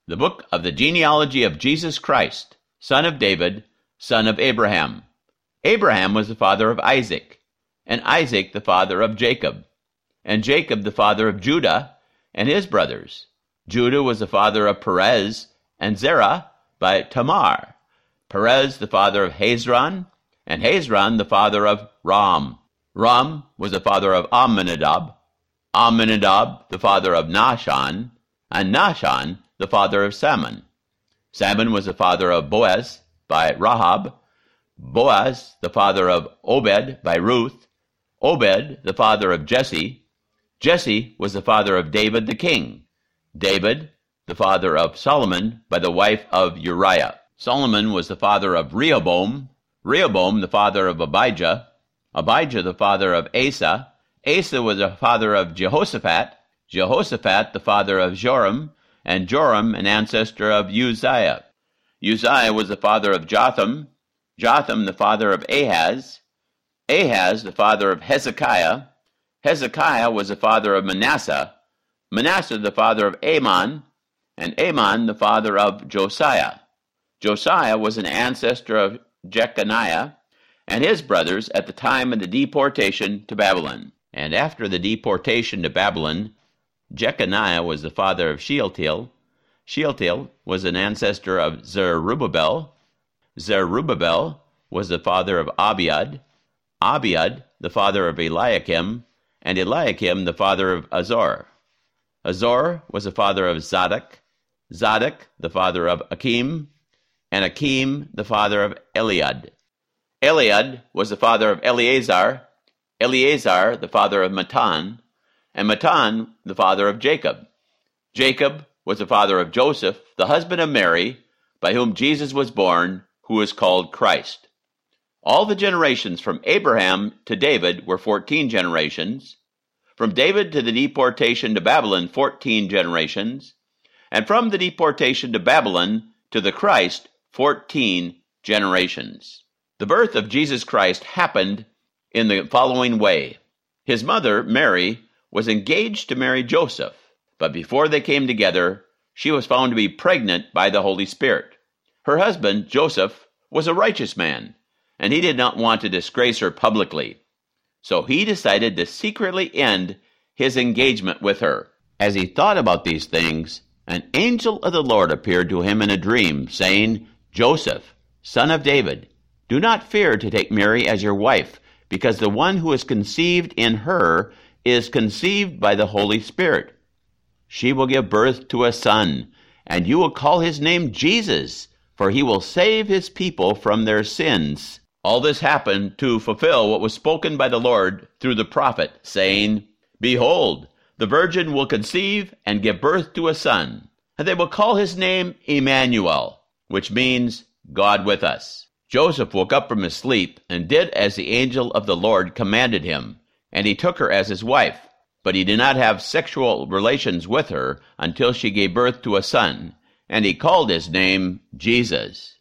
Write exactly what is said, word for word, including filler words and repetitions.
The book of the genealogy of Jesus Christ, son of David, son of Abraham. Abraham was the father of Isaac, and Isaac the father of Jacob, and Jacob the father of Judah and his brothers. Judah was the father of Perez and Zerah by Tamar. Perez the father of Hezron, and Hezron the father of Ram. Ram was the father of Amminadab. Amminadab the father of Nahshon, and Nahshon the father of Salmon. Salmon was the father of Boaz by Rahab. Boaz the father of Obed by Ruth. Obed the father of Jesse. Jesse was the father of David the king. David the father of Solomon by the wife of Uriah. Solomon was the father of Rehoboam. Rehoboam the father of Abijah. Abijah the father of Asa. Asa was the father of Jehoshaphat. Jehoshaphat the father of Joram, and Joram an ancestor of Uzziah. Uzziah was the father of Jotham. Jotham the father of Ahaz. Ahaz the father of Hezekiah. Hezekiah was the father of Manasseh. Manasseh the father of Amon, and Amon the father of Josiah. Josiah was an ancestor of Jeconiah and his brothers at the time of the deportation to Babylon. And after the deportation to Babylon, Jeconiah was the father of Shealtiel. Shealtiel was an ancestor of Zerubbabel. Zerubbabel was the father of Abiad. Abiad the father of Eliakim, and Eliakim the father of Azor. Azor was the father of Zadok. Zadok the father of Akim, and Akim the father of Eliad. Eliad was the father of Eleazar. Eleazar the father of Matan, and Matan the father of Jacob. Jacob was the father of Joseph, the husband of Mary, by whom Jesus was born, who is called Christ. All the generations from Abraham to David were fourteen generations, from David to the deportation to Babylon, fourteen generations, and from the deportation to Babylon to the Christ, fourteen generations. The birth of Jesus Christ happened in the following way. His mother, Mary, was engaged to marry Joseph, but before they came together, she was found to be pregnant by the Holy Spirit. Her husband, Joseph, was a righteous man, and he did not want to disgrace her publicly. So he decided to secretly end his engagement with her. As he thought about these things, an angel of the Lord appeared to him in a dream, saying, "Joseph, son of David, do not fear to take Mary as your wife, because the one who is conceived in her is conceived by the Holy Spirit. She will give birth to a son, and you will call his name Jesus, for he will save his people from their sins." All this happened to fulfill what was spoken by the Lord through the prophet, saying, "Behold, the virgin will conceive and give birth to a son, and they will call his name Emmanuel," which means God with us. Joseph woke up from his sleep and did as the angel of the Lord commanded him, and he took her as his wife. But he did not have sexual relations with her until she gave birth to a son, and he called his name Jesus.